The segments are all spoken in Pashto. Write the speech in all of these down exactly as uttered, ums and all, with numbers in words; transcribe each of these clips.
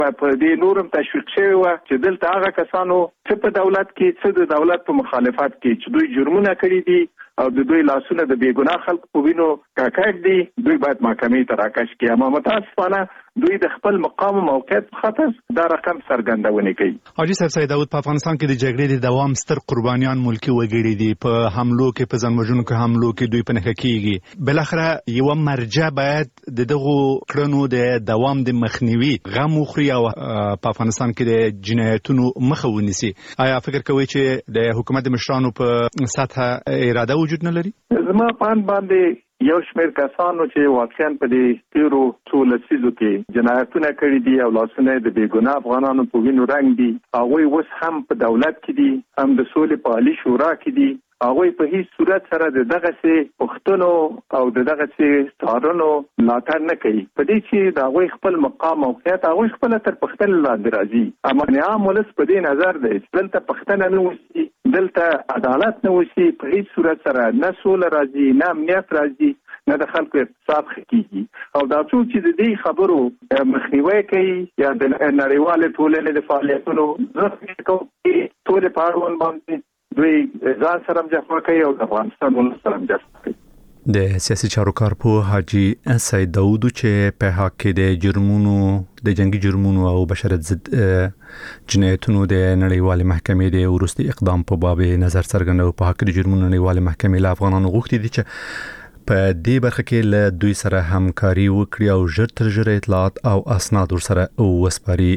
په دې نورم تشویق شوی و چې دلته هغه کسانو چې په دولت کې څه د دولت په مخالفت کې چې دوی جرمونه کړی دي او د دوی لاسونه د بیګناه خلکو په وینو کاکړ دي دوی باید محکمې ته راکش کړي. اما متاسفانه دوی د خپل مقام او موقعیت په خاطر دا رقم څرګندونه کوي. حاجی صاحب سید داود په افغانستان کې د جګړې د دوام ستر قربانیان ملکی وګړي دي. په حملو کې په ځانوژنو کې حملو کې دوی په نښه کیږي. بل اخره یو مرجع باید د دغه کړنو د دوام د مخنیوي غم وخوري او په افغانستان کې د جنایتونو مخه ونیسي. آیا فکر کوئ چې د حکومت مشرانو په سطح اراده وجود نه لري؟ زما پان باندې یو شمېر کسانو چې واقعا په دې تیرو څو لسیزو کې جنایتونه کړي دي او لاسونه د بیګناه افغانانو په وینو رنګ دي، هغوی اوس هم په دولت کې دي، هم د سولې په عالي شورا کې دي. هغوی په هیڅ صورت سره د دغسې پوښتنو او د دغسې څارنو ملاتړ نه کوي. په دې چې د هغوی خپل مقام موقعیت هغوی خپله تر پوښتنې لاندې راځي. اما عام ولس په دې نظر دی چې دلته پوښتنه نه وشي، دلته عدالت نه وشي، په هیڅ صورت سره نه سوله راځي، نه امنیت راځي، نه د خلکو اقتصاد ښه کیږي. او دا څوک چې د دې خبرو مخنیوی کوي یا د نړیوالې ټولنې د فعالیتونو زه فکر کوم چې ټولې په اړوند باندې دوی ځان سره مجفور کوي او د افغانستان ولس سره مجفور کوي. د سیاسي چارو کارپوه حاجی سید داود چې په حق کې د جرمونو د جنگي جرمونو او بشرت ضد جنایتونو د نړیوالې محکمې د وروستي اقدام په باب نظر څرګندو. په حق د جرمونو نړیوالې محکمې له افغانانو غوښتي دي چې په دې برخه کې له دوی سره همکاري وکړي او ژر تر ژره اطلاعات او اسناد ورسره وسپاري.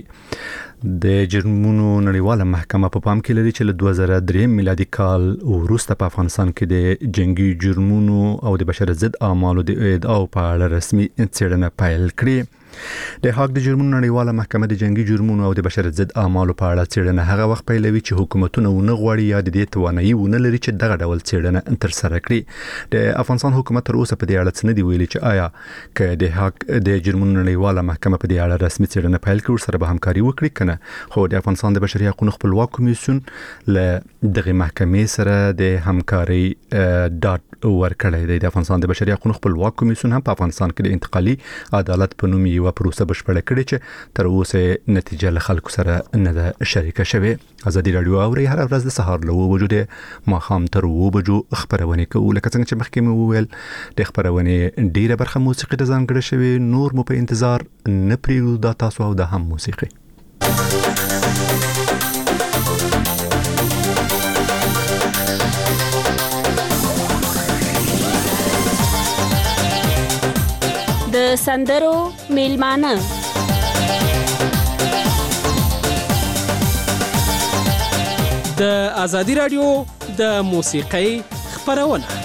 د جرمونو نړیواله محکمه په پام کې لري چې له دوه زره درې میلادي کال وروسته په افغانستان کې د جنگي جرمونو او د بشرت ضد اعمالو د ادعاو په اړه رسمي څېړنه پیل کړې. د حق د جرمونو نړیواله محکمه د جنگي جرمونو او د بشرت ضد اعمالو په اړه څېړنه هغه وخت پیلوي چې حکومتونه ونه غواړي یا د دې توانایي ونه لري چې دغه ډول څېړنه تر سره کړي. د افغانستان حکومت تر اوسه په دې اړه څه نه دی ویلي چې آیا که د حق د جرمونو نړیواله محکمه په دې اړه رسمي څېړنه پیل کړي ورسره به همکاري وکړي کنه. خو د افغانستان د بشري حقوقو خپلواک کمیسیون له دغه محکمې سره د همکاري ډاټ ورکړی دی. د افغانستان د بشري حقوقو خپلواک کمیسیون هم په افغانستان کې د انتقالي عدالت په نوم یو پروسه بشپړه کړې چې تر اوسه نتیجه له خلکو سره نه ده شریکه شوې. ازادي رادیو اوري هر ورځ د سهار له اوه بجو د ماښام تر اوه بجو خبرونه کوو. لکه څنګه چې مخکې مو وویل د خبرونه ډیره برخه موسیقي ته ځانګړې شوې، نور مو په انتظار نه پریږدو. دا تاسو او د هم موسیقي د سندرو میلمانه د ازادي رادیو د موسیقۍ خبرونه.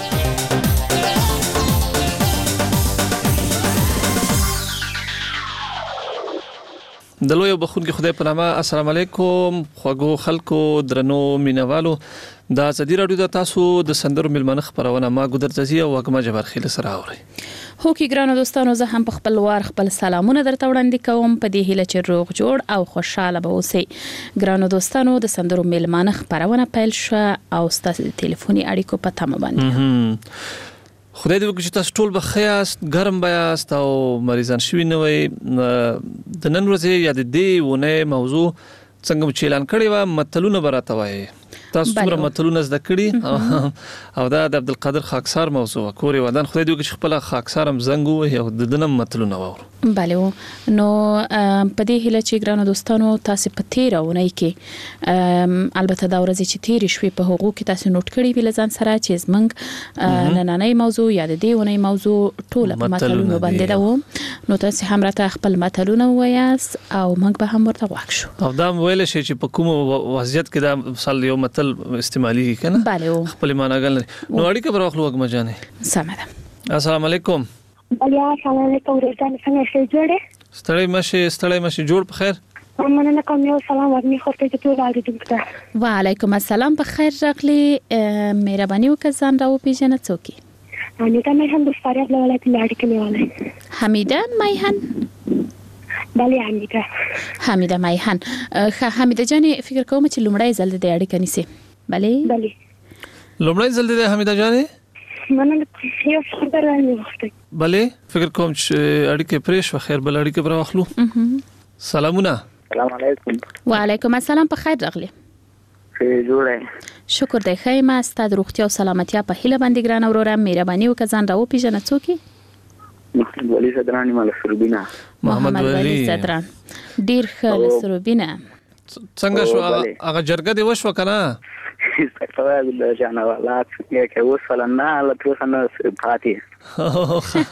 د لوی بخونکي خدای په نامه السلام علیکم خوږو خلکو درنو مینوالو. د ازادي رادیو د تاسو د سندرو میلمانه خبرونه ما ګودر ززی او وګما جبر خیل سره اوري. هو کې ګرانو دوستانو زه هم په خپل وار خپل سلامونه درته وړاندې کوم په دې هیله چې روغ جوړ او خوشاله به اوسئ. ګرانو دوستانو د سندرو میلمانه خبرونه پیل شو او ستاسو د ټلیفوني اړیکو په تمه باندې خدای دې وکړي چې تاسو ټول به خیاست ګرم بیاست او مریضان شوي نه وي. د نن ورځې یا د دې ونې موضوع څنګه چې اعلان کړی و متلونه به راته وایي. تاسو څومره متلونه زده کړي او دا د عبدالقادر خاکسار موضوع کورې ودان خدای دې وکړي چې خپل خاکسار هم زنګ ووهي او د دنم متلونه واورو. بله نو په دې هیله چې ګرانو دوستانو تاسو په تیره اونۍ کې البته دا ورځې چې تیرې شوې په هغو کې تاسو نوٹ کړي ویل ځان سره چې زمونږ نننۍ موضوع یا د دې اونۍ موضوع ټوله په متلونو باندې ده. نو تاسو هم راته خپل متلونه وایاست او موږ به هم ورته غوږ شو. او دا ویل شي چې په کوم وضعیت کې دا مثال یو متل استعمالي کنه بله خپل معناګل نو اړیکه پر اخلو وګم جانې سم ده. السلام علیکم. بلیا السلام علیکم ورځان څنګه شې جوړه ستړی مشه ستړی مشه جوړ په خیر مننه کوم یو سلام ورني خورته چې ټول اړیکه ده. وعلیکم السلام په خیر راغلی مهرباني وکړه ځان راو پیژنه څوک حمیده میهن د فاریاب له ولایت اړیکه میواله. حمیده میهن بله حمیده حمیده میهن. خه حمیده جانې فکر کوم چې لومړی ځل د اړیکه نیسي. بله بله لومړی ځل د حمیده جانې مننه یو خبر راځي وخت. بله فکر کوم چې اړیکه پرېښ خیر بل اړیکه پر واخلو. سلامونه. السلام علیکم. وعلیکم السلام، په خیر راغلی. ښه جوړه. شکر دی. خیر ما ستاسو روغتیا او سلامتیا په هیله باندې ګران اوروره مهرباني وکړه ځان راو پیژنه څوک یې؟ محمد ولی زدران مال سروبینا. محمد ولی زدران ډیر ښه له سروبینا. څنګه شو هغه جرګه دی وشو کنه؟ استغفار بالله جانا والله کې وصلنا له توسنه پاتې.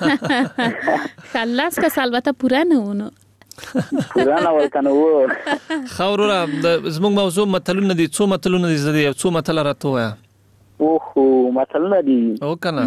خلاص کا سالبته پورا نه ونه. پورا نه ولکنه وو. خاورو زموږ موضوع متلونه دي، څو متلونه دي زدي، څو متل راته وایا. اوه متلونه دي. او کنه.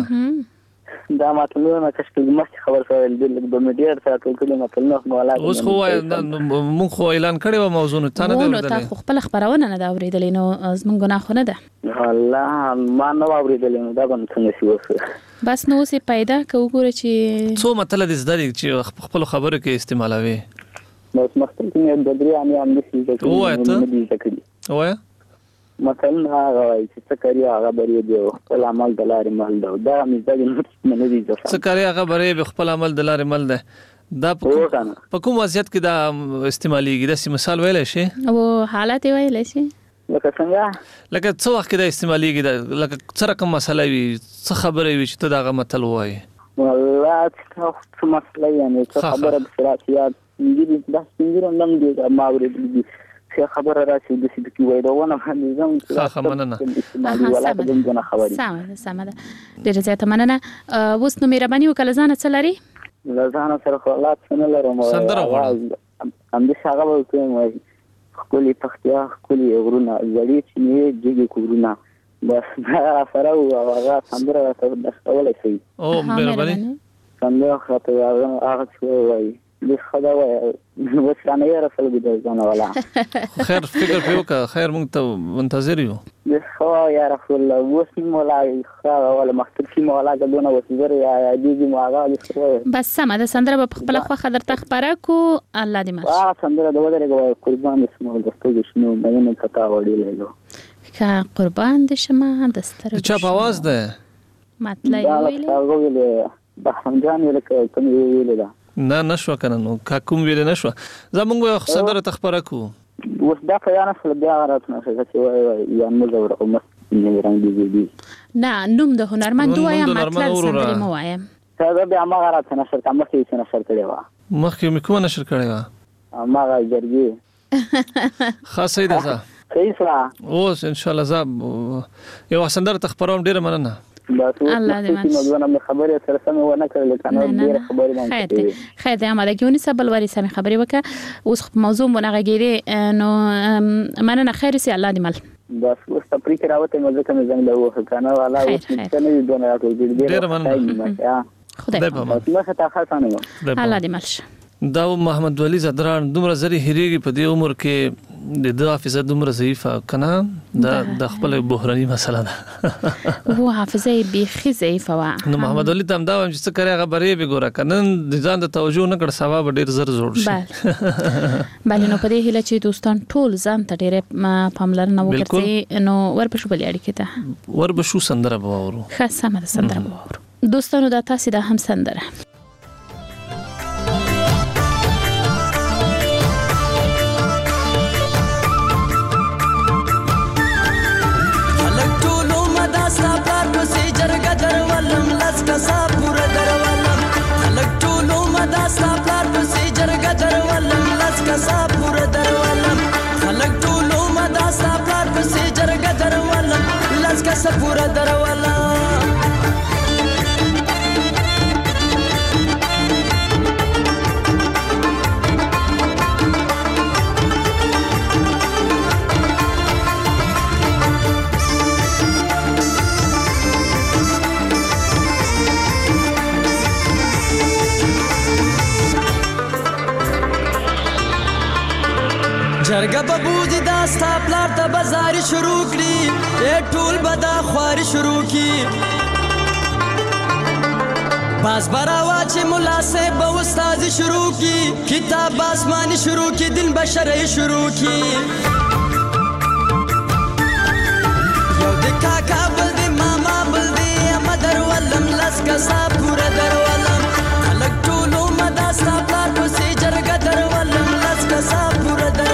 دا متلونه کښ مخکې خبر شوی د میډیا سره ټول متلونه مولا. اوس خو مونږ خو اعلان کړی و موضوع نه تانه دی. نو تاسو خپل خبرونه نه دا اوریدلې نو زمونږ ګناه خو نه ده. الله ما نه اوریدلې نو دا باندې څنګه شي وسه. بس نو سي پیدا کو ګوره چې څو متل دي زدري چې خپل خبره کې استعمالوي. نو مخکې کې د درې اني هم نشي ځکه. وایته وایه مثلا هغه چې څه کوي هغه بری دی خپل عمل د لارې مل ده. دا مې نه دي ځکه څه کوي هغه بری خپل عمل د لارې مل ده. دا په کوم وضعیت کې دا استعماليږي؟ د مثال ویل شي او حالت ویل شي لکه څنګه لکه څو وخت کې دا استعماليږي، لکه څه رقم مسله وي، څه خبره وي چې ته دا متل وایي. والله څه مسله یعنی څه خبره د سیاست انګلیسي دا څنګه نن دی ما ورېدلی څه خبره راشي د سې د وای دا ونه باندې زم ښه مننه. ولا د دې خبرې سم سم ده. ډېر زیاته مننه. اوس نو مهرباني وکړه ځان څه لري؟ لزانه سره خلاص نه لرم. سندره غواړم. هم دې هغه وکم وای خپل پختیا خپل غرونه زړی چې نه جګی کورونه بس دا سره او هغه سندره راته د خپل شي. او مهرباني سندره خاطر هغه څه وای د خدا وای وسانه یې رسول دي ځنه ولا. خیر فکر پیو کا خیر مونږ ته منتظر یو. د خو یا رسول الله وسم مولا خا ولا مختل کی مولا دونه وسزر یا دیږي ماغه. بس سم ده. سندره په خپل خو خبر ته خبره کو الله دې ماشي. اه سندره د ودرې قربان اسمه د ستو شنو مینه پتا وړي له کا قربان دې شمه د ستر. چا په आवाज ده مطلب ویلې هغه ویلې بحرم جان ویل کوم ویلې ده نه نشو کنه نو کا کوم ویل نشو زمونږ سندره تخبره کو وس دا پیانه سره بیا راتنه چې یا مزور او مس نه رنګ دي دي نه نوم د هنرمند وایم مطلب سندره مو وایم دا بیا ما راتنه سره کوم څه چې نشر کړي وا مخکې مې کوم نشر کړي وا ما جرګي خاصه ده زه صحیح سره اوس ان شاء الله زه یو سندره تخبروم ډیره مننه. الله دې ماشي. نو خبره سره سم ونه کړل کنه ډیر خبرې باندې خیر دی خیر دی اماده کیونی سبل وری سم خبرې وکړه. اوس موضوع مونږه غیری نو مننه. خیر سي الله دې مل بس اوس تپری کراوته مزه کوم څنګه له وخت کنه والا اوس څه نه دونه راځي ډیر مننه. خدای په امان. مخه تا خاصانه الله دې مل. دا محمد ولی زدران دومره زری هریږي په دې عمر کې د د حافظه دومره ضعیفه کنه دا د خپل بحراني مسله ده. هو حافظه بيخي ضعیفه وا. نو محمد ولی تم دا چې څه کوي خبرې به ګوره کنه د ځان د توجه نه کړ ثواب ډیر زر جوړ شي. بل نو په دې هله چې دوستان ټول ځان ته ډیر پاملرنه وکړي نو ورپښو بل اړیکه ته ورپښو سندره بوورو. ښه سم ده سندره بوورو. دوستانو دا تاسو د هم سندره کسا پورا درولم خلق ټولو مدا سپلار پسې جرګه درولم لاس کسا پورا درولم خلق ټولو مدا سپلار پسې جرګه درولم لاس کسا پورا درولم. جرګه په بوزي دا ستا پلار ته بازاري شروع کړي اے ټول بدا خواري شروع کړي باز براوا چې مولا صاحب به استاد شروع کړي کتاب آسماني شروع کړي دین بشري شروع کړي یو د کاکا بل د ماما بل د مدر ولم لاس کسا پورا درولم خلک ټولو مدا ستا پلار پسې جرګه درولم لاس کسا پورا در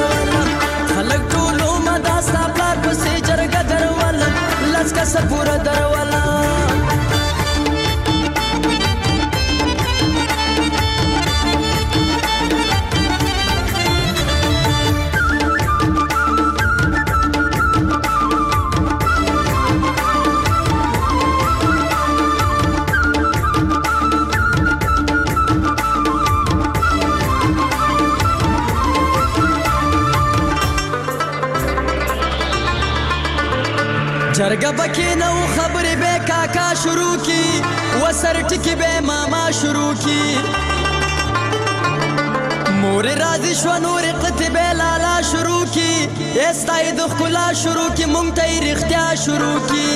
جرګه بکې نو خبرې به کاکا شروع کی وسر ټکی به ماما شروع کی مور راضی شو نور قطب لالا شروع کی استای د خلا شروع کی مونږ ته رښتیا شروع کی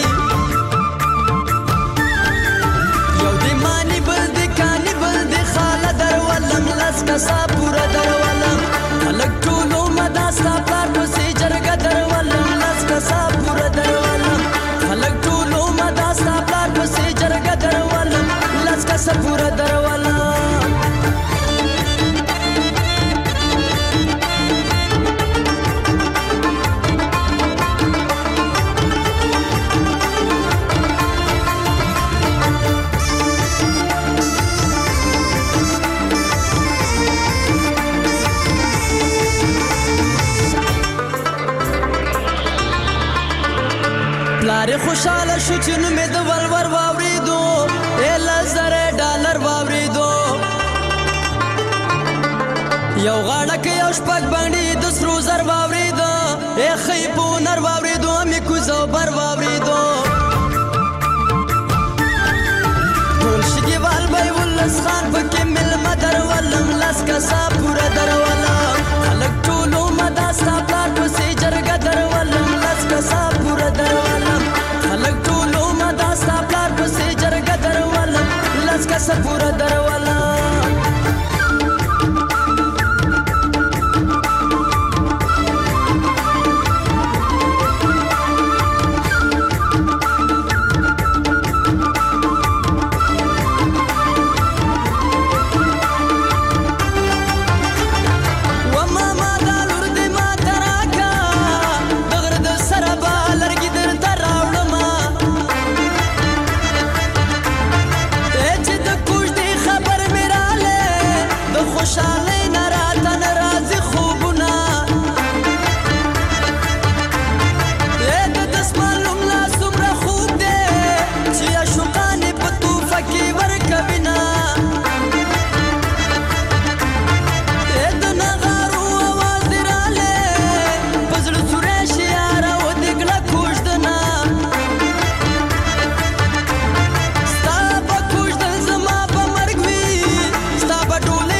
یو دی مانی بل دی کانی بل دی خاله درولم لس کسا پورا درولم خلک ټولو مداستا پلار پسې جرګه درولم لس کسا پورا درولم خلک ټولو مداستا پلار پسې جرګه درولم لس کسا پورا درولم پلار خوشاله شو چې نو مې د ولور واورېدو اله زره ډالر واورېدو یو غاړه کې یو شپږ باندې د سرو زر واورېدو ای خی په نر واورېدو مې کوزو بر واورېدو ټول شګیوال به ولس خان پکې ملمه درولم لس کسا پوره درولم خلک ټولو مداستا پلار پسې جرګه درولم لس کسا پوره درولم خلک ټولو مداستا پلار پسې جرګه درولم لس کسا پوره درولم خوشاله نراته ناراضي خوبونه اې د دسمالوم لا څومره خوب دی چې عشقانې په توفه کې ورکوینه اې د نغارو اواز دې رالی په زړه سوری شي یاره ودېږله کوژدنه ستا به کوژدل زما په مرګ وي ستا به ډولۍ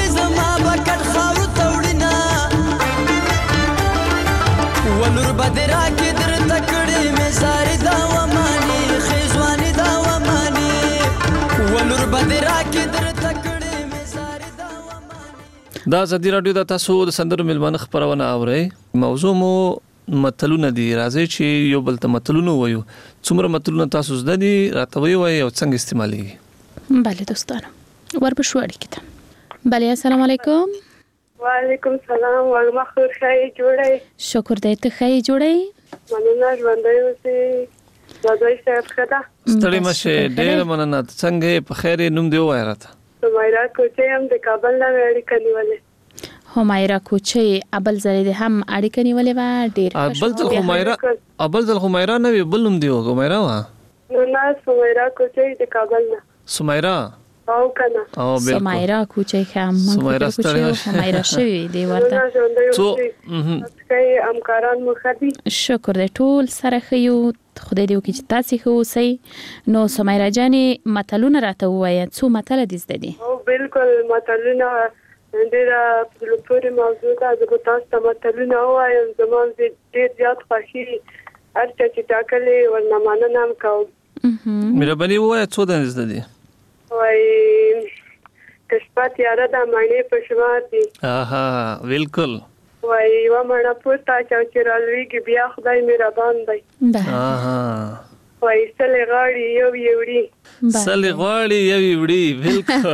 ولور بدرا کې در تکړې مې ساري دا وماني خېزواني دا وماني ولور بدرا کې در تکړې مې ساري دا وماني دا ازادي رادیو د تاسو د سندرو ملمانه خبرونه اورئ موضوع مو متلونه دي راځي چې یو بل ته متلونه وایو څومره متلونه تاسو زده دي راته وایي او څنګه استعمالي بله دوستانو وربشو اړیکې ته بله السلام علیکم وعلیکم سلام وګما خور خای جوړای شکر دې ته خای جوړای مننه ژوندۍ اوسې راځي صاحب خدا ستړي مشه ډېر مننه څنګه په خیر نوم دی وای راته سمیرا کوچې هم د کابل نه اړیکه نیولې همایرا کوچې ابل زری دې هم اړیکه نیولې و ډېر ابل ځل همایرا ابل ځل همایرا نه وی بل نوم دی همایرا وا نه سمیرا کوچې د کابل نه سمیرا او کنه او بالکل سمیرا کوچې خام سمیرا ستړي همایرا شوی دی ورته څو کې همکاران مو خدي شکر دې ټول سره خيو خدای دې وکړي چې تاسو خو سي نو سمیرا جانې متلونه راته وایي څو متل دې زده دي او بالکل متلونه ډېر په پوره موضوع ده زه تاسو ته متلونه وایم زموږ ډېر زیات خوښي هر څه چې ټاکلې ورنمانه نام کوم مهرباني وایي څو دې زده دي وای کشپات یاره د معنی په شمار دي اها بالکل وای و مړه پورته چې رالویږي بیا خدای مهربان دی اها وای سلې غاړي یو یوړي سلې غاړي یو یوړي بالکل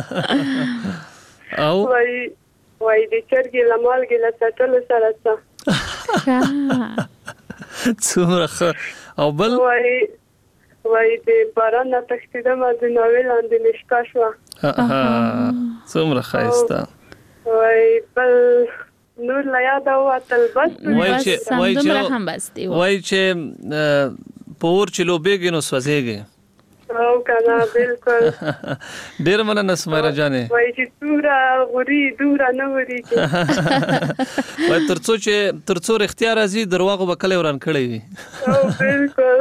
او وای وای د چرګي لمالګي له سټل سره څه څومره او بل وای وای د باران نه تښتیدم د ناول اند نشکا شو څومره خایسته وای بل نور لا یاد او تل بس وای چې وای چې وای چې پور چې لوبېږي نو سوځيږي او کنه بالکل ډیر مننه سمیرا جانې وای چې تورا غوري دورا نه وري کې وای ترڅو چې ترڅو اختیار راځي درواغ وکړي وران کړی وي او بالکل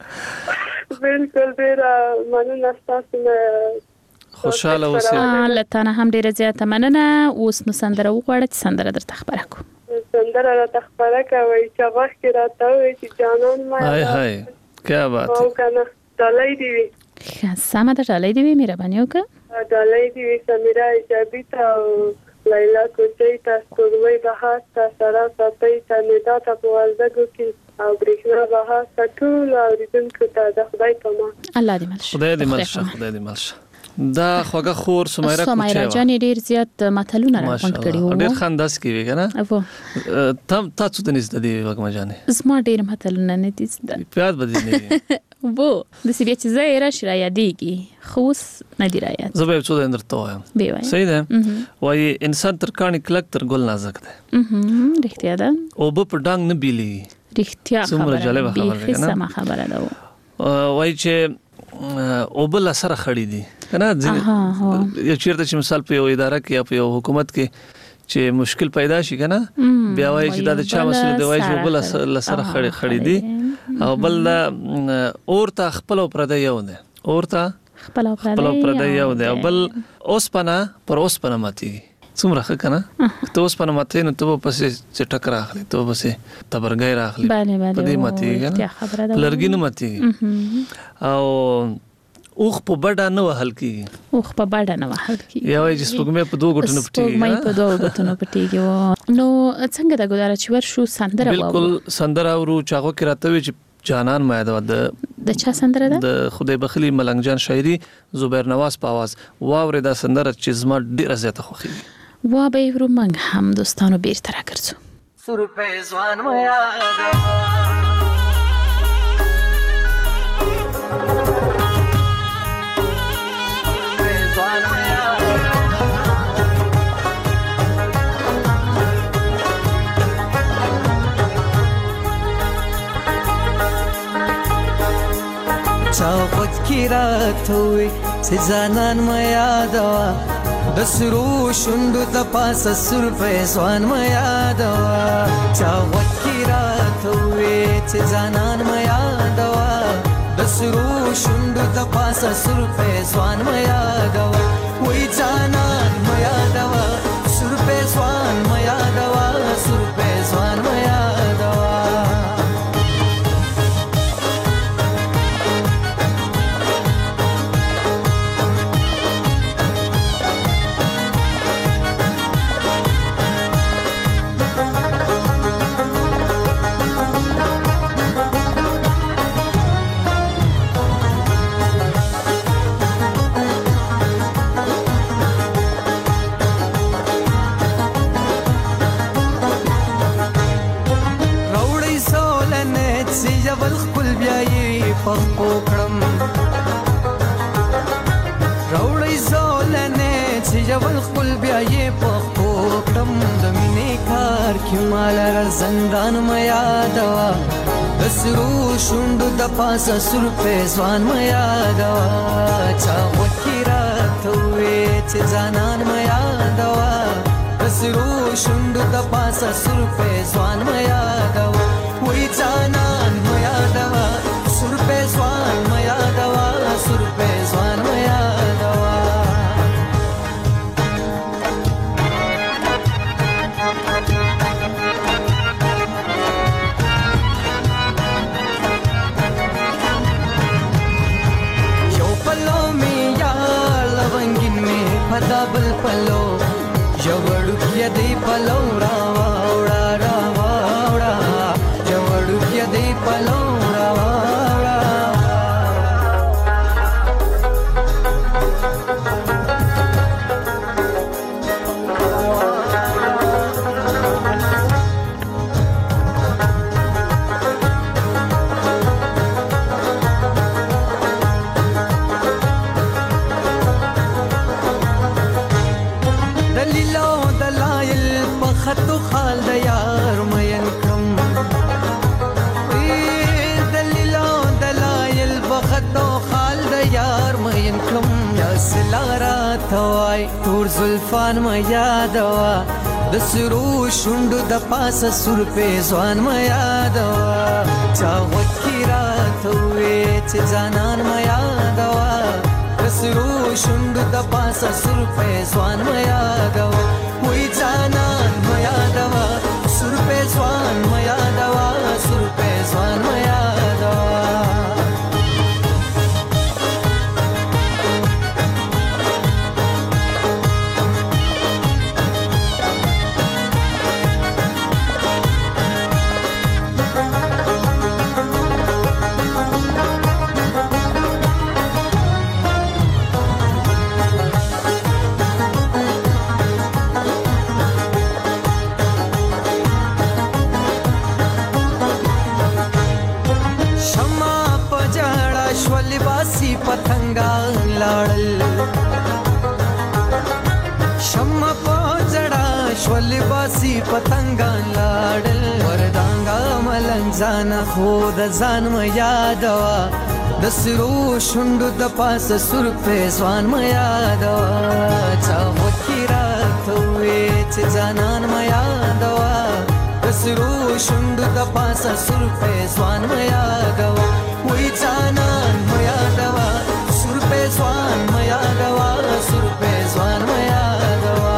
بالکل ډیر مننه تاسو نه خوشاله اوسئ لته هم ډیره زیاته مننه. اوس نو سندره وغواړه چې سندره درته خبره کوم. سندره راته خبره کوي چې وخت کې راته وي چې جانان ما هاي هاي کیا بات او کنه دلای دی وي سمه ده دلای دی وي مهرباني وکړه دلای دی وي سمیرا ایجابی تا لیلا کوچی تا سکوروي بهات تا سرا ساتي تا ندا تا پوالدګو کې او برېښنا بهات تا ټول اوریدونکو ته د خدای په امان الله دې مل خدای دې مل شه خدای دې مل شه. دا خوګه خور سمیرا کوچه سمیرا جان ډیر زیات متلونه راغونډ کړي وو ډیر خنداس کی وی کنه افو تم تاسو ته نږدې دی وګما جانې زما ډیر متلونه نه دي پیاد بدی نه وو د سی بي چې زه را یادېږي خوس نه دی رايات زه به څه درته وایم صحیح ده وای انسان تر کانی کلک تر ګل نازک ده اها رښتیا ده او په ډنګ نه بیلی رښتیا خبره به سم خبره ده وای چې او بل سره خړې دي کنه ځینې یو چیرته چې مثال په یو اداره کې یا په یو حکومت کې چې مشکل پیدا شي کنه بیا وای چې دا د چا مسله دی وای چې بل سره خړې خړې دي او بل اورته خپل پرده یو نه اورته خپل پرده یو نه بل اوسپنه پر اوسپنه ماتي څومره ښه کنه ته اوسپنه ماتي نو ته پسې چې ټکر اخلي ته پسې تبرګای راخلي په دې ماتي کنه لرګي نه ماتي او اوخ په بډا نه وهل کیږي اوخ په بډا نه وهل کیږي یا وای چې سپوږمۍ په دوه غټونو پټيږي سپوږمۍ په دوه غټونو پټيږي نو څنګه دا ګذاره چې ورشو سندره وو بالکل سندره ورو چاغو کې راته وي چې جانان ما د د چا سندره ده د خدای بخلی ملنګ جان شاعري زبیر نواز په आवाज واورې دا سندره چې زما ډیره زیاته خوښي وا به ورو منګ هم دوستانو بیرته راګرځو سر په ځوان ما یاد چاوت کی رات ہوئی سے زانان ما یادوا دسرو شندو تپاس سر پیسوان ما یادوا چاوت کی رات ہوئی سے زانان ما یادوا دسرو شندو تپاس سر پیسوان ما یادوا وی زانان ما یادوا سر پیسوان ما یادوا سر پیسوان ما یادوا پخپوکړم راوړی زولنه چې یول خپل بیا یې پخپوکړم د مینې کار کې مال زندان ما یادوا دسرو شوند د پاسه سر په ځوان ما یادوا چا وکیرا ته چې ځانان ما یادوا دسرو شوند د پاسه سر په ځوان ما یادوا وې ځانان ما یادوا سر په ځوان ما یادوا سر په ځوان ما یادوا یو پلو می یا لونګین می پدا بل پلو جوړو کې دی پلو را وړا را وړا جوړو کې دی پلو راته تور زلفان ما یادوا د سرو شوندو د پاسه سر په ځوان ما یادوا چا وکی راته چې ځانان ما یادوا د سرو شوندو د پاسه سر په ځوان ما یادوا وای ځانان ما یادوا سر په ځوان ما یادوا سر په ځوان ما یادوا پتنګان لاړل شمع پوجړه شول باسي پتنګان لاړل وردانګا ملنځان خو د ځان م یادوا د سرو شوندو د پاسه سر په ځوان م یادوا چا وکی راته چې ځانان م یادوا د سرو شوندو د پاسه سر په ځوان م یادوا وای ځانان م یادوا سر په ځوان م یادوا سر په ځوان م یادوا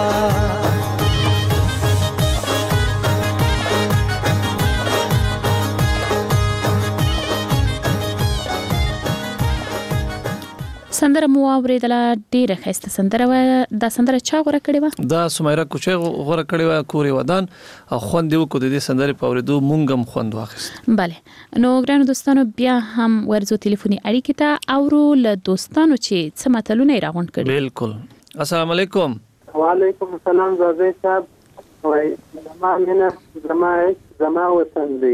سندره مو اوریدله ډیره ښایسته سندره و دا سندره چا غوړه کړې و دا سمیرا کوچه غوړه کړې و کوري ودان خوند یو کو د دې سندره په اوریدو مونږم خوند واخیست bale نو ګرانو دوستانو بیا هم ورزو ټلیفوني اړیکې ته اورو له دوستانو چې څه متلونه راغونډ کړي بالکل السلام علیکم وعلیکم السلام زازی صاحب وای زما مینه زما زما وطن دی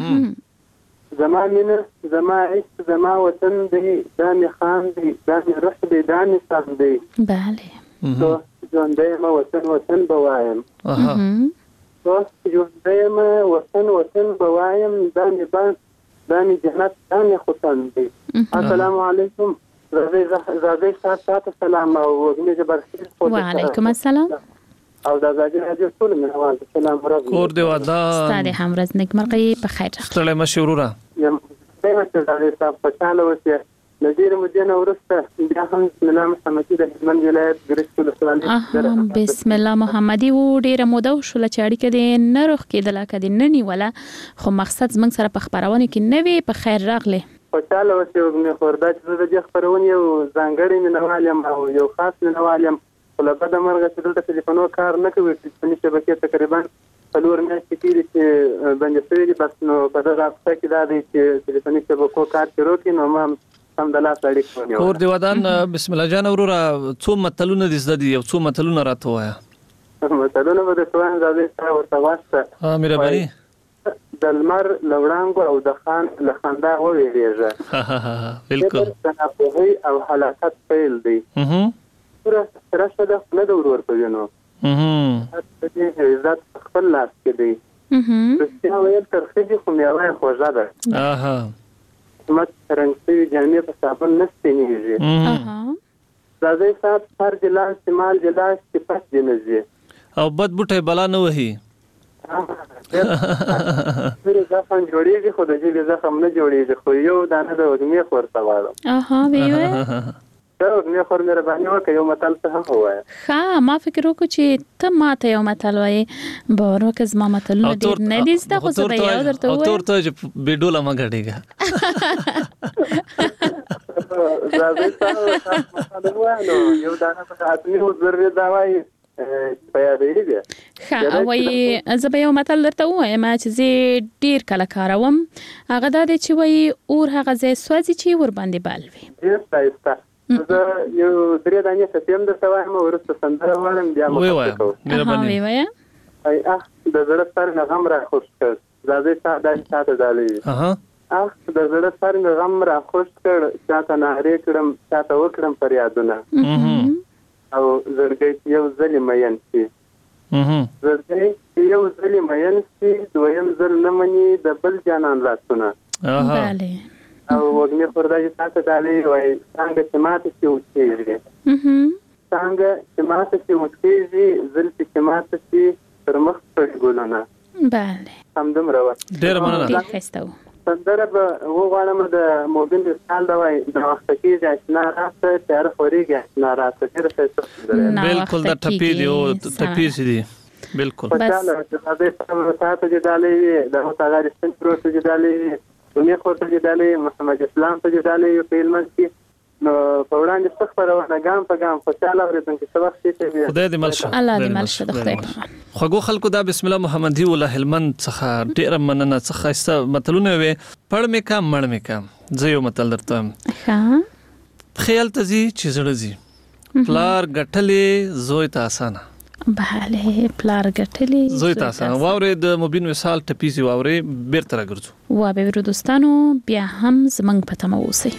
زما مینه زما عشق زما وطن دی دا می خان دی دا می روح دی دا می سان دی bale تو ژوندې ما وطن وطن بوایم اها تو ژوندې ما وطن وطن بوایم دا می بان دا می جنت دا می خوتن دی السلام علیکم زازی زازی صاحب سلام او می جبرخیل وعلیکم السلام او دا زاجي راځي ټول منوال سلام ورځ کور دی ودا ستاره هم ورځ نیکمرغي په خیر ستړی مشوره یم دغه څه د تاسو په چاله وسه نذیر مدینه ورسته بیا هم بسم الله محمدي د هلمند ولایت ګرځول سلام بسم الله محمدي و ډیره موده شو چې اړیکه دې نه روخ کېدل کده ننی ولا خو مقصد زمنګ سره په خبرونه کې نوي په خیر راغله په چاله وسه وګنه خوردا چې د خبرونه یو ځانګړی منوالم او یو خاص منوالم ولکه د مرغه چې دلته ټلیفونو کار نه کوي چې شبکې تقریبا څلور میاشتې کېږي چې باندې سوي بس نو په دغه هفته کې دا دی چې ټلیفوني شبکو کار شروع کړي نو ما هم د لاس اړیکه ونیوله کور دی ودان بسم الله جان وروره څو متلونه دي زده دي یو څو متلونه راته وایا متلونه به د سوان زاویې سره ورته واسطه ها مهرباني د لمر لوړانګو او د خان له خندا وویریږه بالکل تناپوهي او حلاقت پیل دی پورا سرسته د خپل د ورور په وینو اهم دې عزت خپل لاس کې دی رښتیا ویل تر خېږي خو میوه خوږه ده اها مت رنګي جامې په صابون نستې نیږي اها زازی صاحب هر جلاس استعمال جلاس کې پس دی نږي او بد بوټي بلا نه وهي پرې ځکه جوړیږي خو د دې ځکه هم نه جوړیږي خو یو دانه د وګمې خور سوالم اها ویوه دا نه خور مې باندې وکړ یو متل څه هم وایي ها ما فکر وکړ چې ته ماته یو متل وایي باور وکړ زما متلونه ډېر نه دي زده خو زه به یو درته او وایم تور ته چې بیډوله ما غړېږه زازی صاحب متل وایي یو دانه په اتمی وزرې دا وایي ښه وایي زه به یو متل درته ووایم چې زه ډېر کله کاروم هغه دا دی چې وایي اور هغه ځای سوځي چې ورباندې بال وي ډېر ښایسته زه یو درې دانې ستیم درته وایم وروسته سندره وایم بیا ووایم مهرباني ووایم ای اخ د زړه سر نه غم را خوش کړ زازی صاحب دا ساته دالې اها اخ د زړه سر نه غم را خوش کړ چاته نهرې کړم چاته وکړم فریادونه او زړګي یو ځلې مېن شي زړګي یو ځلې مېن شي دویم ځل نه مني د بل جانان لاسونه bale او وګمې خوردا چې تاسو دالې وای څنګه چې ماته شي او چیږي څنګه چې ماته چې مسکېږي زلفې چې ماته چې تر مخ پړي ګلونه. بله همدومره وه. ډېره مننه. ډېر ښایسته و. سندره به وغواړم د موبین وصال دا وایي ناوخته کېږي اشنا راته تیاره خورېږي اشنا راته. ډېره ښایسته سندره. بالکل دا ټپې دي او ټپې دي بالکل. خوشحاله چې هغې ساعته جدالۍ وي د هغه رښتین پروت جدالۍ وي دنیا خورته جدالۍ محمد اسلام ته جدالۍ وي په هلمند کې نو په وړاندې څه خپرونه ګام په ګام خوشحاله اورېدونکي څه وخت شي خدای دې مل شه. الله دې مل شه د خدای په امان. خوږو خلکو دا بسم الله محمدي ولا هلمند څخه ډېره مننه. څه ښایسته متلونه وي. پړ مې کا مړ مې کا. زه یو متل درته وایم. ښه خیال ته ځي چې زړه ځي. پلار ګټلې زوی ته اسانه. بله پلار ګټلې زوی ته اسانه. واورې د مبین وصال ټپیزي واورې بیرته راګرځو. وا به ورو دوستانو بیا هم زمنګ په تمه اوسئ.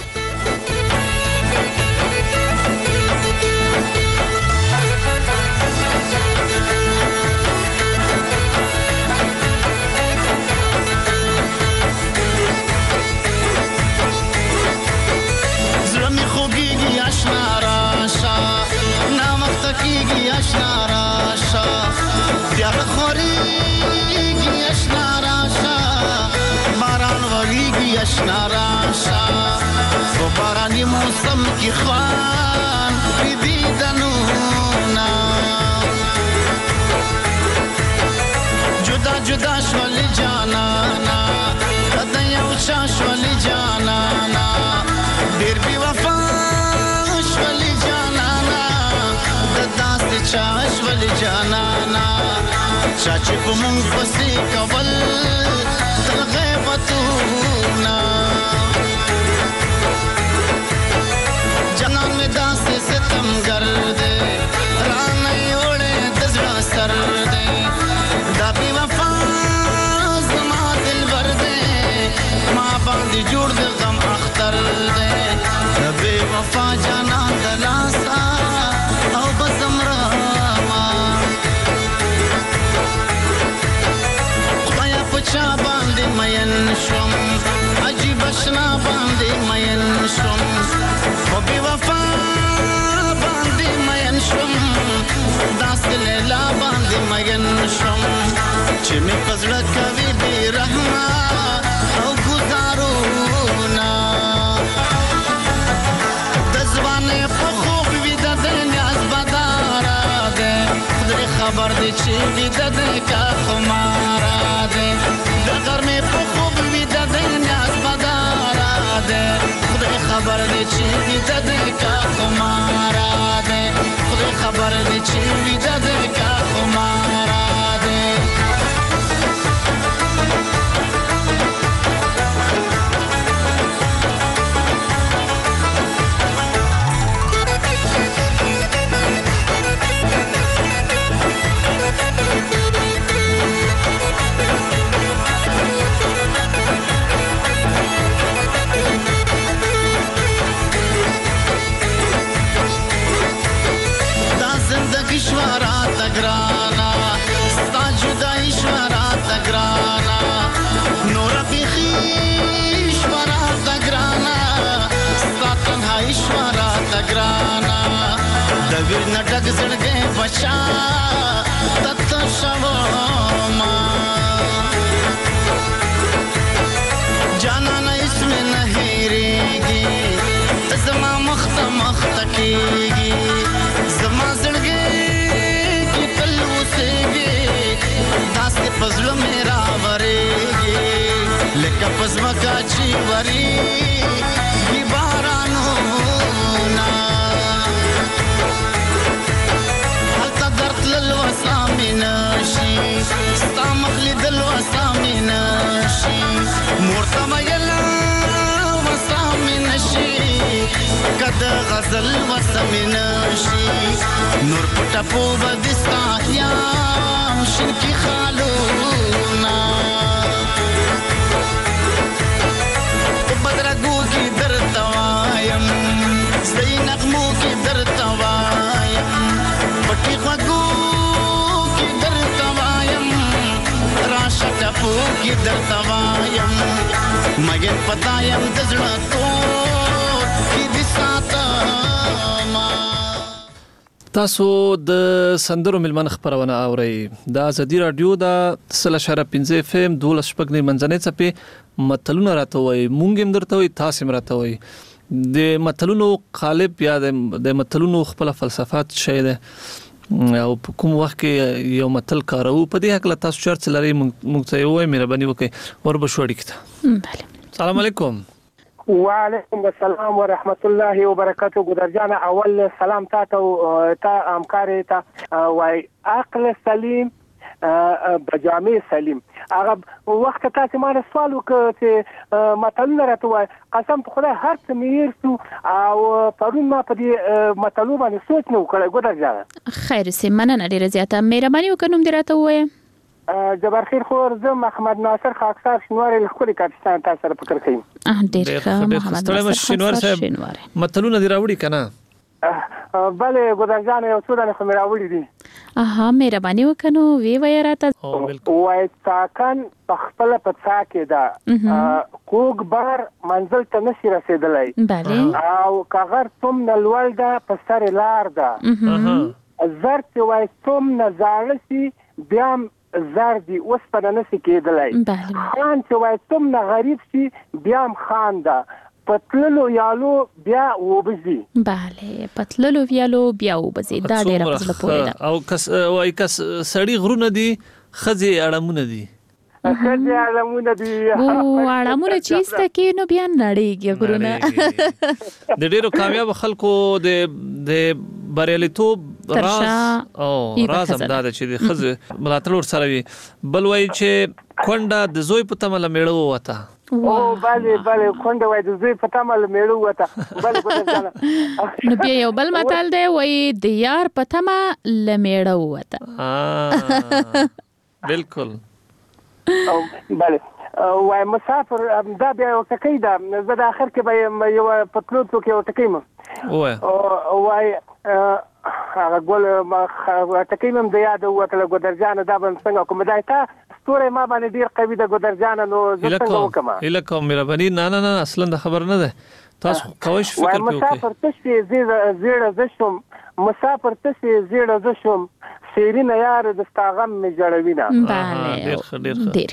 بارانی موسم کی خوان دیدنونا جدا جدا شولی جانانا کدن یوچا شولی جانانا دیر بی وفا شولی جانانا دداست چا شولی جانانا چاچی پمونگ پسی کول تل غیبتونا جنان میں داس ستم گردے رانئی اوڑے دزڑا سر دے دا بی وفا زما دل بردے ماں باندی جوڑ دے غم اختر دے دا بی وفا جانان دلاسا او بزم راما خدایا پچا باندی مین شم عجیب اشنا باندی مین شم و بی وفا باندی مین شم داست لیلا باندی مین شم چی می پزڑا کوی بی رحمہ او گزارونا دزوانے پخوب وی ددن از بدارا دے خدای خبر دی چی وی ددن کا خمارا دے دگر میں پخوب وی ددن از بدارا دے خدای خبر دی چی وی ددن کا خمارا دے خدای خبر دی چی وی ددن کا خمارا دے تگرانا ستا جدائی شورا تگرانا نور بیخی شورا تگرانا ستا تنہائی شورا تگرانا دویر نٹک زڑگے بچا تت شوما جانا نا اس میں نہیں ریگی زما مخت مخت کیگی زما زڑگے داست پزلو میرا وریگی لکا پزمکا چی وریگی بارانونا حلتا درد للوسامی نشی ستا مخلی دلوسامی نشی مورتا مگلا وسامی نشی کد غزل وسامی نشی نور پتا پوبا دستا احیام شنکی خالونا بدرگو کی در توایم زی نغمو کی در توایم پٹی خواگو کی در توایم راشا ٹپو کی در توایم مگر پتایم دزڑا تو کی دساتا ما تاسو د سندرو ملمن خبرونه اورئ د ازادي رادیو د سل اشاره پنځه اف ام دولس شپږ منځنۍ چپې متلونه راته وای مونږ هم درته وای تاسو هم راته وای د متلونو قالب یا د متلونو خپل فلسفات شې ده او په کوم وخت کې یو متل کارو په دې حق له تاسو چرته لري مونږ ته وای مهرباني وکړئ وربشوړی کته بله السلام علیکم وعلیکم السلام ورحمت الله وبرکاته. ګدر جان اول سلام تاسو ته همکاري ته وای عقل سلیم بجامع سلیم. هغه وخت تاسو ما سوال وکړ چې متلونه راته وای قسم په خدای هر څه میر سو او پرون ما په دې متلو باندې سوچ نه وکړ. ګدر جان خیر سي مننه ډیره زیاته مهرباني وکړم دراته وای جبار خیر خور زه محمد ناصر خاکسار شنواری لخوا پاکستان تاسو سره فکر کوم. ډیر ښه محمد ناصر شنوار صاحب متلونه دی راوړي کنه؟ بله ګدر جان یو څو دانه خو مې راوړي دي. اها مهرباني وکړو وی وای راته وای ساکن په خپل پڅا کې دا کوګ بار منزل ته نشي رسیدلای. بله او کاغر تم نلول دا په سر لار دا زرت وای تم نزالسی بیا زر دی اوس په نسی کېدلای. خان چې وای تم نه غریب شي بیا خان دا پتللو یالو بیا وبزي. bale پتللو یالو بیا وبزي دا ډیره پزله پوهه ده. او کس وای کس سړی غرونه دي خزي اړمونه دي خزي اړمونه دي او اړمونه چیز ته کې نو بیا نړیږي غرونه. د ډیرو کامیاب خلکو د د بریالیتوب راز او راز هم دا چې د خزه ملاتړ ور سره وي. بل وای چې کونډه د زوی په تمه لمېړو وته. او bale bale کونډه وای د زوی په تمه لمېړو وته. بل ګوره نو بیا یو بل متل دی وای د یار په تمه لمېړو وته. بالکل او bale وای مسافر دا بیا یو ټکی دا زه د اخر کې به یو پتلو کې یو ټکی م او وای هغه ګول ټکی مم د یاد وته ګدر جان دا بم څنګه کوم دای تا ستوره ما باندې ډیر قوي د ګدر جان نو زه څنګه وکم اله کوم مهرباني نه نه نه اصلا د خبر نه ده تاسو کوښ فکر کوئ. مسافر تشي زیړه زیړه زشم مسافر تشي زیړه زشم شیرین یار د استاغم می جوړوینه. bale ډیر ډیر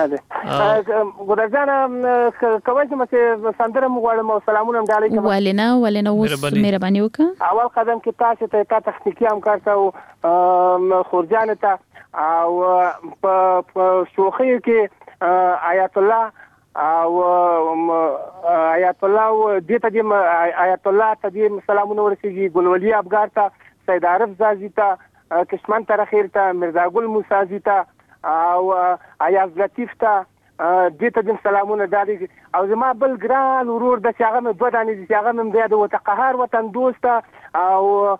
ګدر جان کوښ چې سندره مغواړم او سلامونه ډالې کوم. ولنه ولنه اوس مهرباني وکړه. اول قدم کې تاسو ته تا تخنیکی همکار ته خورجان ته او په شوخی کې آیات الله او آیات الله دې ته دې آیات الله ته دې سلامونه ورسیږي. ګلولي افغان ته سید عارف زازی ته کشمن ترخیر ته مرزا ګل موسی ته او ایاز لطیف ته دې ته دې سلامونه داري. او زما بل ګران ورور د شاغه مې دوه دانې دي شاغه مې بیا د وتقهار وطن دوست او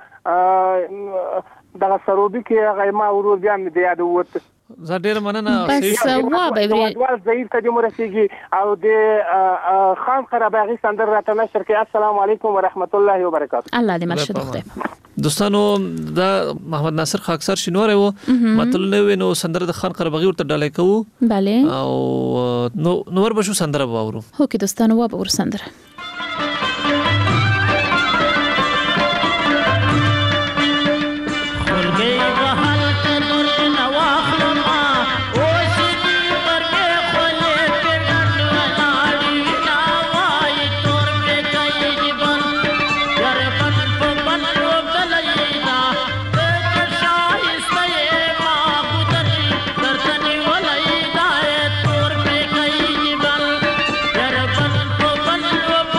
دغه سروبي کې غیما ورور بیا مې د یاد وته. زه ډیر مننه. بس وا به ډول ضعیف ته دې مرسيږي او د خان قرباغي سندر راته نشر کې. السلام علیکم ورحمت الله وبرکاته. الله دې مرشد خدای. دوستانو دا محمد ناصر خاکسار شنواره وو متلونه وینو سندره د خان قرباغي ورته ډالې کوو. bale او نو نور بشو سندره باورو. هو کې دوستانو وا باور سندره Bal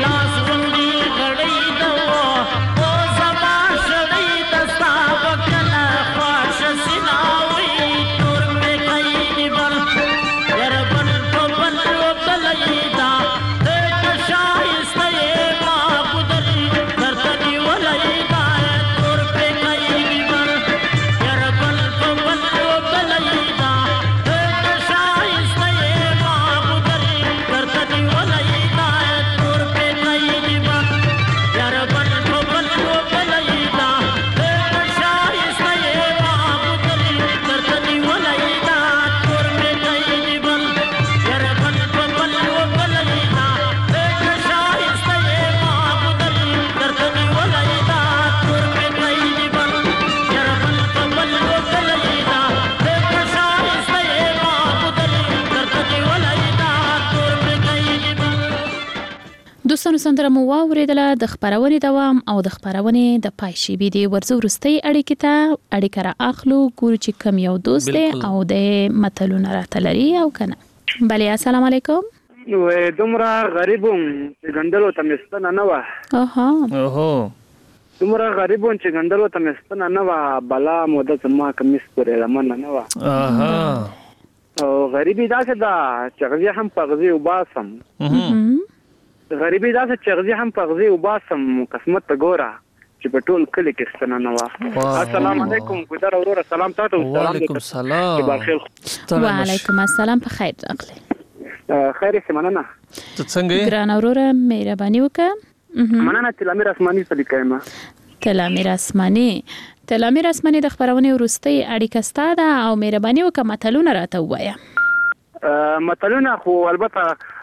دوستانو سندره مو واوریدله د خبرونې دوام او د خبرونې د پای شیبې دی ورځو وروستۍ اړیکې ته اړیکه را اخلو ګورو چې کم یو دوست دی او د متلونه راته لري او کنه. بله السلام علیکم. نو دومره غریبم چې ګندلو ته مستنه نه و. اوه اوه دومره غریبم چې ګندلو ته مستنه نه و بلا موده زما کمیس پرې لمنه نه و. اها او غریبی داسې ده چې غزي هم په غزي وباسم. غریبی داسې چې غزي هم په غزي وباسم قسمت ته ګوره چې په ټول کلی کې ستنه نه و. السلام علیکم ګودر اورور سلام تاسو. وعلیکم السلام. وعلیکم السلام په خیر راغلی. خیر سمانه ته څنګه ګران اورور مهرباني وکړه. مننه تلامیر اسماني صدیقایما. تلامیر اسماني تلامیر اسماني د خبرونې وروستۍ اړیکه ستاده او مهرباني وکړه متلونه راته وایا. متلونه خو البته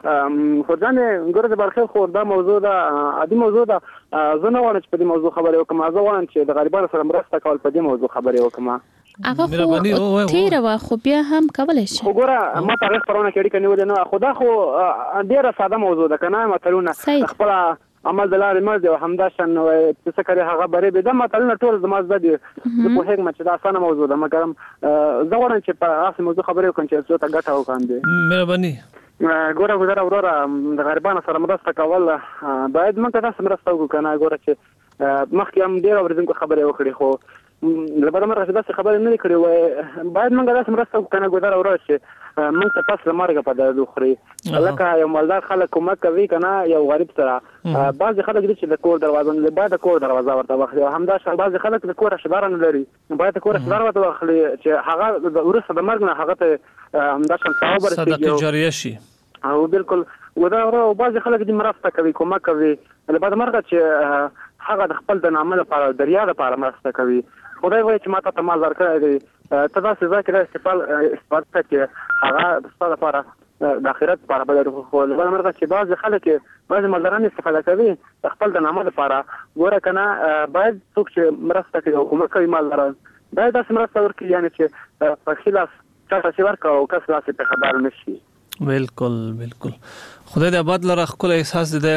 خو ځان ګورځ برخه خو دا موضوع ده عادي موضوع ده. زه نه وایم چې په دې موضوع خبرې وکم. زه وایم چې د غریبانو سره مرسته کول په دې موضوع خبرې وکم. هغه خو تیر وا خو بیا هم کولای شي. خو ګوره ما په هغه خبرونه کې اړیکه نیولې نه خو دا خو ډیره ساده موضوع ده کنه. متلونه خپل عمل دلاره مزه او همداشن څه کوي هغه بری به د متلونه ټول د مازه دي. زه په هیڅ مچ دا اسانه موضوع ده مګر زه غواړم چې په هغه موضوع خبرې وکم چې څه ته ګټه وکاندې. مهرباني ګوره ګوره اورora د غریبانو سره مرسته کول باید موږ تاسو مرسته وکړو کنه. ګوره چې مخکې هم ډیر اوریدونکو خبرې وکړي خو لبدا مرغه داسې خبرې نه کړې وای. باید موږ تاسو مرسته وکړو کنه. ګوره اورora چې موږ ته تاسو لمرګه په دغه خوري لکه یو مالدار خلک کومک کوي کنه یو غریب سره. بعض خلک دي چې د کور دروازه نه باید د کور دروازه ورته واخلي. همدا شان بعض خلک د کور شبار نه لري باید د کور شبار ورته واخلي چې هغه د ورسره د مرګ نه هغه ته همدا شان ثواب ورسېږي صدقه جاریه شي. او بالکل ودا او بعض خلک دي مرسته کوي کومک کوي بعد مرګ چې هغه د خپل د نامه لپاره دریا لپاره مرسته کوي. خدای وایي چې ماته ته مال ورکړی دی ته داسې ځای کې استفاده استفاده چې هغه د ستا لپاره د آخرت لپاره به لري. خو بل مرغه چې بعضې خلک بعضې مالداران استفاده کوي د خپل د نامه لپاره. ګوره که نه باید څوک چې مرسته کوي او کومک کوي مالداران باید داسې مرسته ورکړي یعنې چې په ښي لاس چا ته چې ورکړه او کس لاس پرې خبر نه شي. بالکل بالکل خدای دې آباد لره خپل احساس دې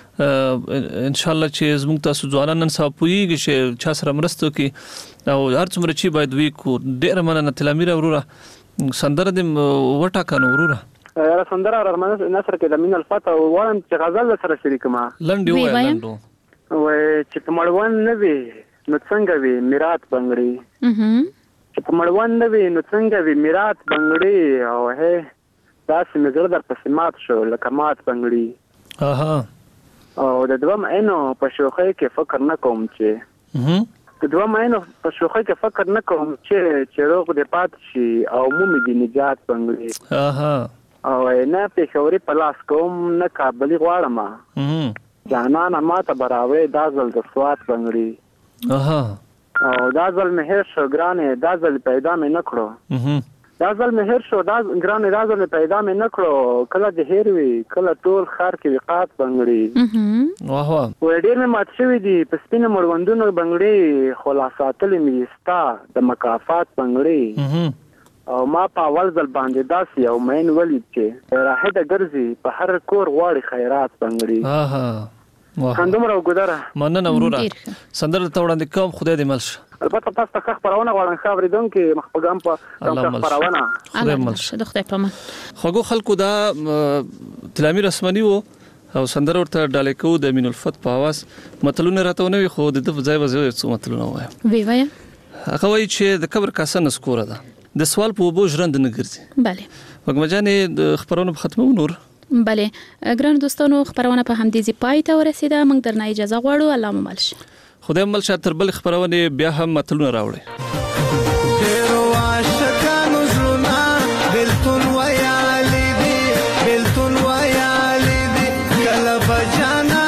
ان شاء الله چې زموږ تاسو ځوانان نن سبا پوېږي چې چا سره مرسته کوي او هر څومره چې باید وی کو ډېر مننه تلامیر اورورا سندره دې وټا کنه اورورا را سندره رحمان نصر کې د مين الفتح او وړم چې غزل سره شریک ما لنډي وای لنډو وای چې په مړوان نه وي نو څنګه وي میراث بنگړي چې په مړوان نه وي نو څنګه وي میراث بنگړي او هه تاسو نظر در پسې مات شو لکه مات بنگړي. اها او د دوام عینو په شوخه کې فکر نه کوم چې د دوام عینو په شوخه کې فکر نه کوم چې چې روغ دې پات شي او مومي دې نجات بنگړي. اها او نه په شوري پلاس کوم نه کابلی غواړم جانان ماته براوي دازل د سوات بنگړي. اها او دازل مهر شو ګرانه دازل پیدا مې نکړو دا ځل مهر شو دا ګران راځل پیدا مې نکړو کله د هیروي کله ټول خار کې وقات بنگړي. واه واه و ډېر مې مات شوی دي په سپینه مړوندونو بنگړي خلاصاتل مې ستا د مکافات بنگړي. او ما په اول ځل باندې داسې او مین ولید چې راهده ګرځي په هر کور غواړي خیرات بنگړي. اها خندومره وګدره مننه اورورا سندره ته وړاندې کوم خدای دې ملش. البته تاسو ته خبرونه غواړم خبرېدون کې مخپګم په خبرونه الله ملش د خدای په امان. خوګو خلکو دا تلامیر اسماني وو او سندره ورته ډالې کو د امین الفت په आवाज متلونه راته نه وي خو د ځای وځي څو متلونه وایم وی وای هغه وایي چې د قبر کاسه نسکوره ده د سوال په وبو ژرند نه ګرځي bale وګمجانې د خبرونو په ختمو نور bale ګران دوستانو خبرونه په همدې ځای پای ته ورسیده موږ درنه اجازه غواړو الله مو ملش خدای مل شاته تر بل خبرونه بیا هم متلونه راوړي ډیرو عاشقانو زړونه بلتون ویالي دي بلتون ویالي دي کله بجانا